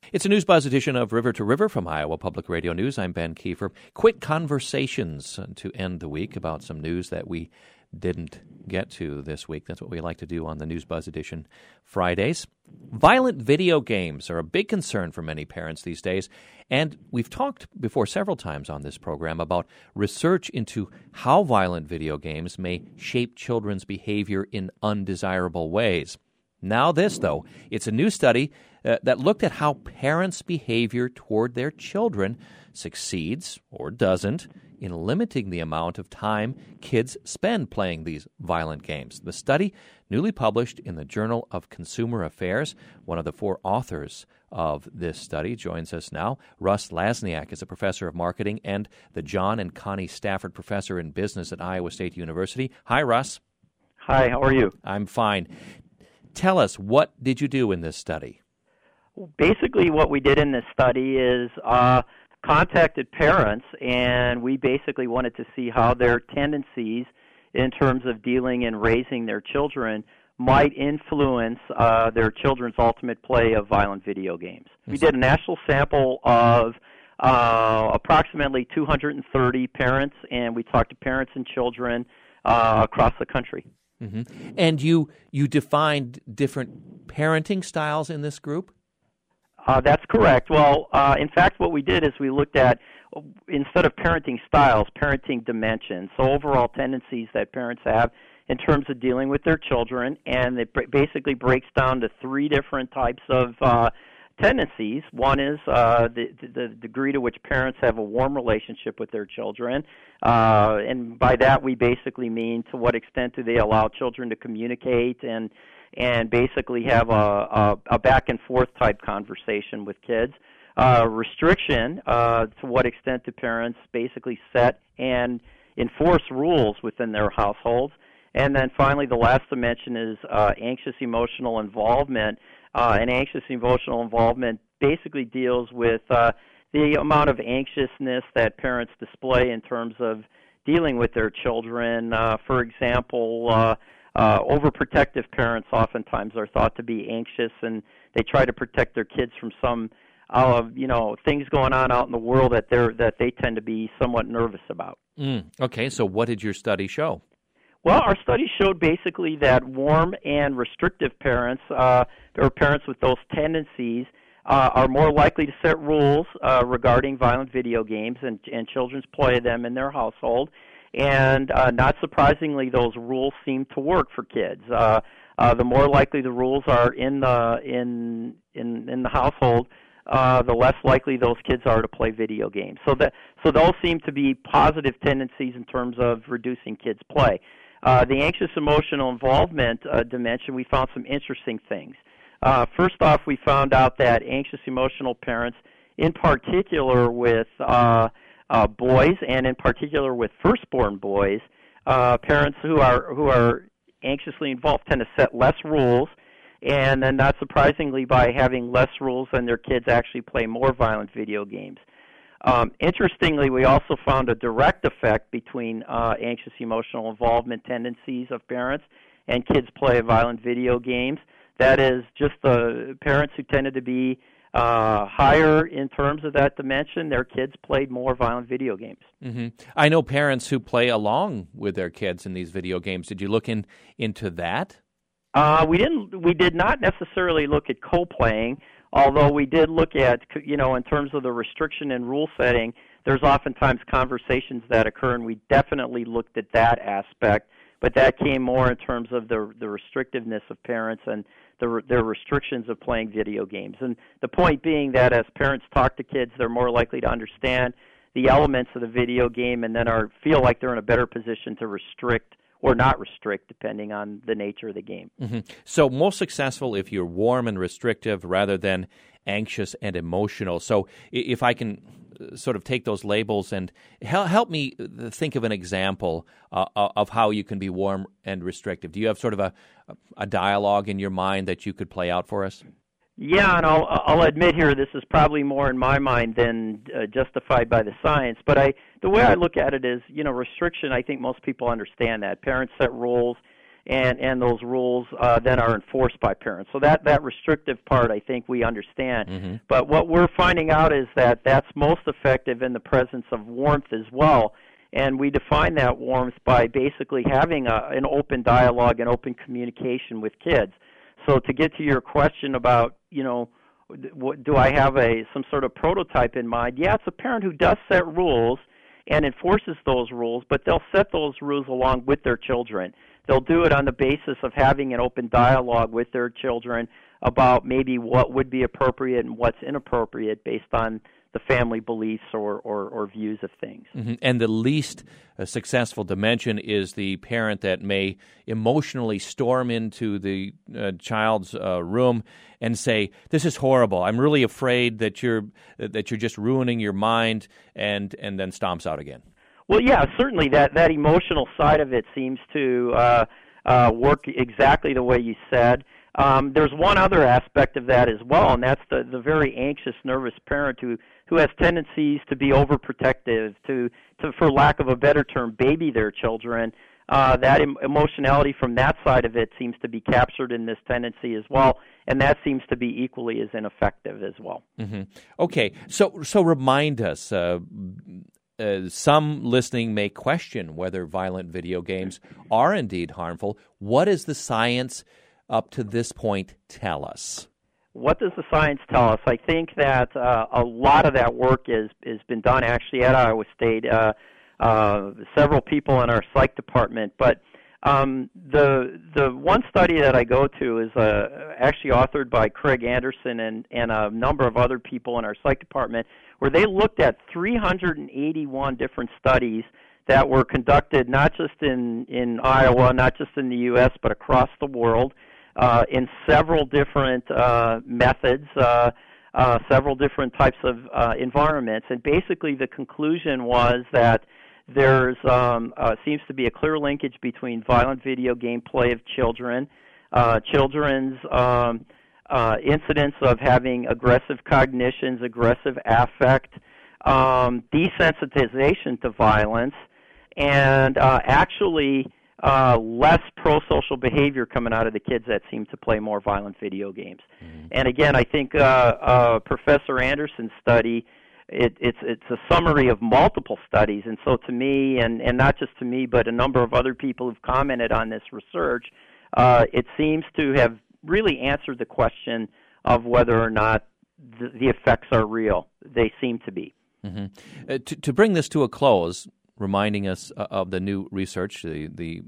It's a News Buzz edition of River to River from Iowa Public Radio News. I'm Ben Kiefer. Quick conversations to end the week about some news that we didn't get to this week. That's what we like to do on the News Buzz edition Fridays. Violent video games are a big concern for many parents these days, and we've talked before several times on this program about research into how violent video games may shape children's behavior in undesirable ways. Now this, though, it's a new study that looked at how parents' behavior toward their children succeeds or doesn't in limiting the amount of time kids spend playing these violent games. The study, newly published in the Journal of Consumer Affairs, one of the 4 authors of this study, joins us now. Russ Lasniak is a professor of marketing and the John and Connie Stafford Professor in Business at Iowa State University. Hi, Russ. Hi, how are you? I'm fine. Tell us, what did you do in this study? Basically, what we did in this study is contacted parents, and we basically wanted to see how their tendencies in terms of dealing and raising their children might influence their children's ultimate play of violent video games. We did a national sample of approximately 230 parents, and we talked to parents and children across the country. Mm-hmm. And you defined different parenting styles in this group? That's correct. Well, in fact, what we did is we looked at, instead of parenting styles, parenting dimensions, so overall tendencies that parents have in terms of dealing with their children, and it basically breaks down to 3 different types of tendencies. One is the degree to which parents have a warm relationship with their children, and by that we basically mean to what extent do they allow children to communicate and basically have a back and forth type conversation with kids. Restriction, to what extent do parents basically set and enforce rules within their households. And then finally, the last dimension is anxious emotional involvement. And anxious emotional involvement basically deals with the amount of anxiousness that parents display in terms of dealing with their children. For example, overprotective parents oftentimes are thought to be anxious, and they try to protect their kids from some things going on out in the world that they tend to be somewhat nervous about. Okay, so what did your study show? Well, our study showed basically that warm and restrictive parents, or parents with those tendencies, are more likely to set rules regarding violent video games and children's play of them in their household. And not surprisingly, those rules seem to work for kids. The more likely the rules are in the household, the less likely those kids are to play video games. So those seem to be positive tendencies in terms of reducing kids' play. The anxious emotional involvement dimension, we found some interesting things. First off, we found out that anxious emotional parents, in particular with boys, and in particular with firstborn boys, parents who are anxiously involved tend to set less rules, and then not surprisingly, by having less rules, then their kids actually play more violent video games. Interestingly, we also found a direct effect between anxious emotional involvement tendencies of parents and kids play violent video games. That is, just the parents who tended to be higher in terms of that dimension, their kids played more violent video games. Mm-hmm. I know parents who play along with their kids in these video games. Did you look into that? We did not necessarily look at co-playing, although we did look at, in terms of the restriction and rule setting, there's oftentimes conversations that occur, and we definitely looked at that aspect, but that came more in terms of the restrictiveness of parents and their restrictions of playing video games. And the point being that as parents talk to kids, they're more likely to understand the elements of the video game and then feel like they're in a better position to restrict or not restrict, depending on the nature of the game. Mm-hmm. So most successful if you're warm and restrictive rather than anxious and emotional. So if I can sort of take those labels and help me think of an example of how you can be warm and restrictive. Do you have sort of a dialogue in your mind that you could play out for us? Yeah, and I'll admit here this is probably more in my mind than justified by the science. But the way I look at it is, restriction. I think most people understand that parents set rules, and those rules then are enforced by parents. So that restrictive part, I think we understand. Mm-hmm. But what we're finding out is that that's most effective in the presence of warmth as well. And we define that warmth by basically having an open dialogue and open communication with kids. So to get to your question about, do I have some sort of prototype in mind? Yeah, it's a parent who does set rules and enforces those rules, but they'll set those rules along with their children. They'll do it on the basis of having an open dialogue with their children about maybe what would be appropriate and what's inappropriate based on the family beliefs or views of things. Mm-hmm. And the least successful dimension is the parent that may emotionally storm into the child's room and say, "This is horrible. I'm really afraid that you're just ruining your mind," and then stomps out again. Well, yeah, certainly that emotional side of it seems to work exactly the way you said. There's one other aspect of that as well, and that's the very anxious, nervous parent who has tendencies to be overprotective, to for lack of a better term, baby their children. That emotionality from that side of it seems to be captured in this tendency as well, and that seems to be equally as ineffective as well. Mm-hmm. Okay, so remind us. Some listening may question whether violent video games are indeed harmful. What does the science up to this point tell us? What does the science tell us? I think that a lot of that work has been done actually at Iowa State. Several people in our psych department, but the one study that I go to is actually authored by Craig Anderson and a number of other people in our psych department, where they looked at 381 different studies that were conducted not just in Iowa, not just in the U.S., but across the world in several different methods, several different types of environments. And basically the conclusion was that there's seems to be a clear linkage between violent video game play of children's incidents of having aggressive cognitions, aggressive affect, desensitization to violence, and actually less pro-social behavior coming out of the kids that seem to play more violent video games. Mm-hmm. And again, I think Professor Anderson's study, it's a summary of multiple studies, and so to me, and not just to me, but a number of other people who've commented on this research, it seems to have really answered the question of whether or not the effects are real. They seem to be. Mm-hmm. To bring this to a close, reminding us of the new research, the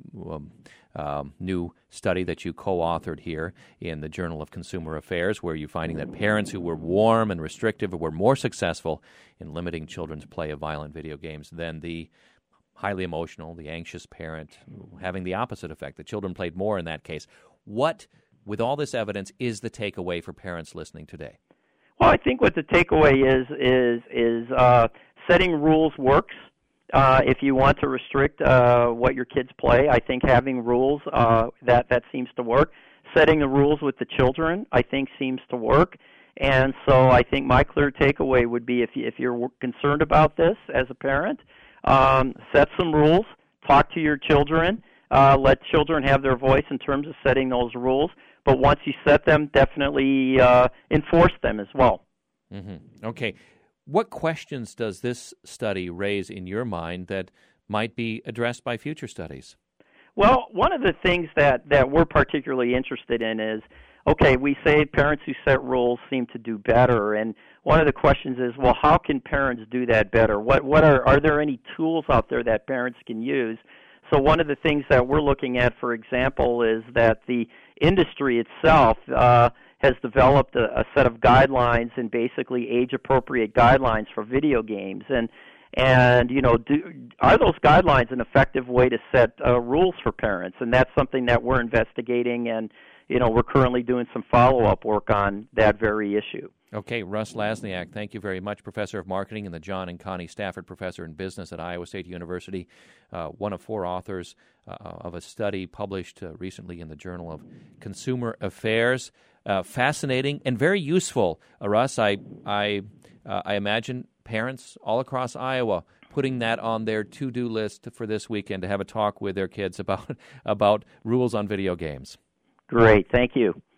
new study that you co-authored here in the Journal of Consumer Affairs, where you're finding that parents who were warm and restrictive were more successful in limiting children's play of violent video games than the highly emotional, the anxious parent, having the opposite effect. The children played more in that case. What, with all this evidence, is the takeaway for parents listening today? Well, I think what the takeaway is setting rules works. If you want to restrict what your kids play, I think having rules, that seems to work. Setting the rules with the children, I think, seems to work. And so I think my clear takeaway would be if you're concerned about this as a parent, set some rules, talk to your children, let children have their voice in terms of setting those rules. But once you set them, definitely enforce them as well. Mm-hmm. Okay. What questions does this study raise in your mind that might be addressed by future studies? Well, one of the things that we're particularly interested in is, okay, we say parents who set rules seem to do better, and one of the questions is, well, how can parents do that better? What are there any tools out there that parents can use? So one of the things that we're looking at, for example, is that the industry itself has developed a set of guidelines and basically age-appropriate guidelines for video games. And are those guidelines an effective way to set rules for parents? And that's something that we're investigating, and we're currently doing some follow-up work on that very issue. Okay, Russ Lasniak, thank you very much, Professor of Marketing and the John and Connie Stafford Professor in Business at Iowa State University, one of 4 authors of a study published recently in the Journal of Consumer Affairs. Fascinating and very useful, Russ. I imagine parents all across Iowa putting that on their to-do list for this weekend to have a talk with their kids about rules on video games. Great. Thank you.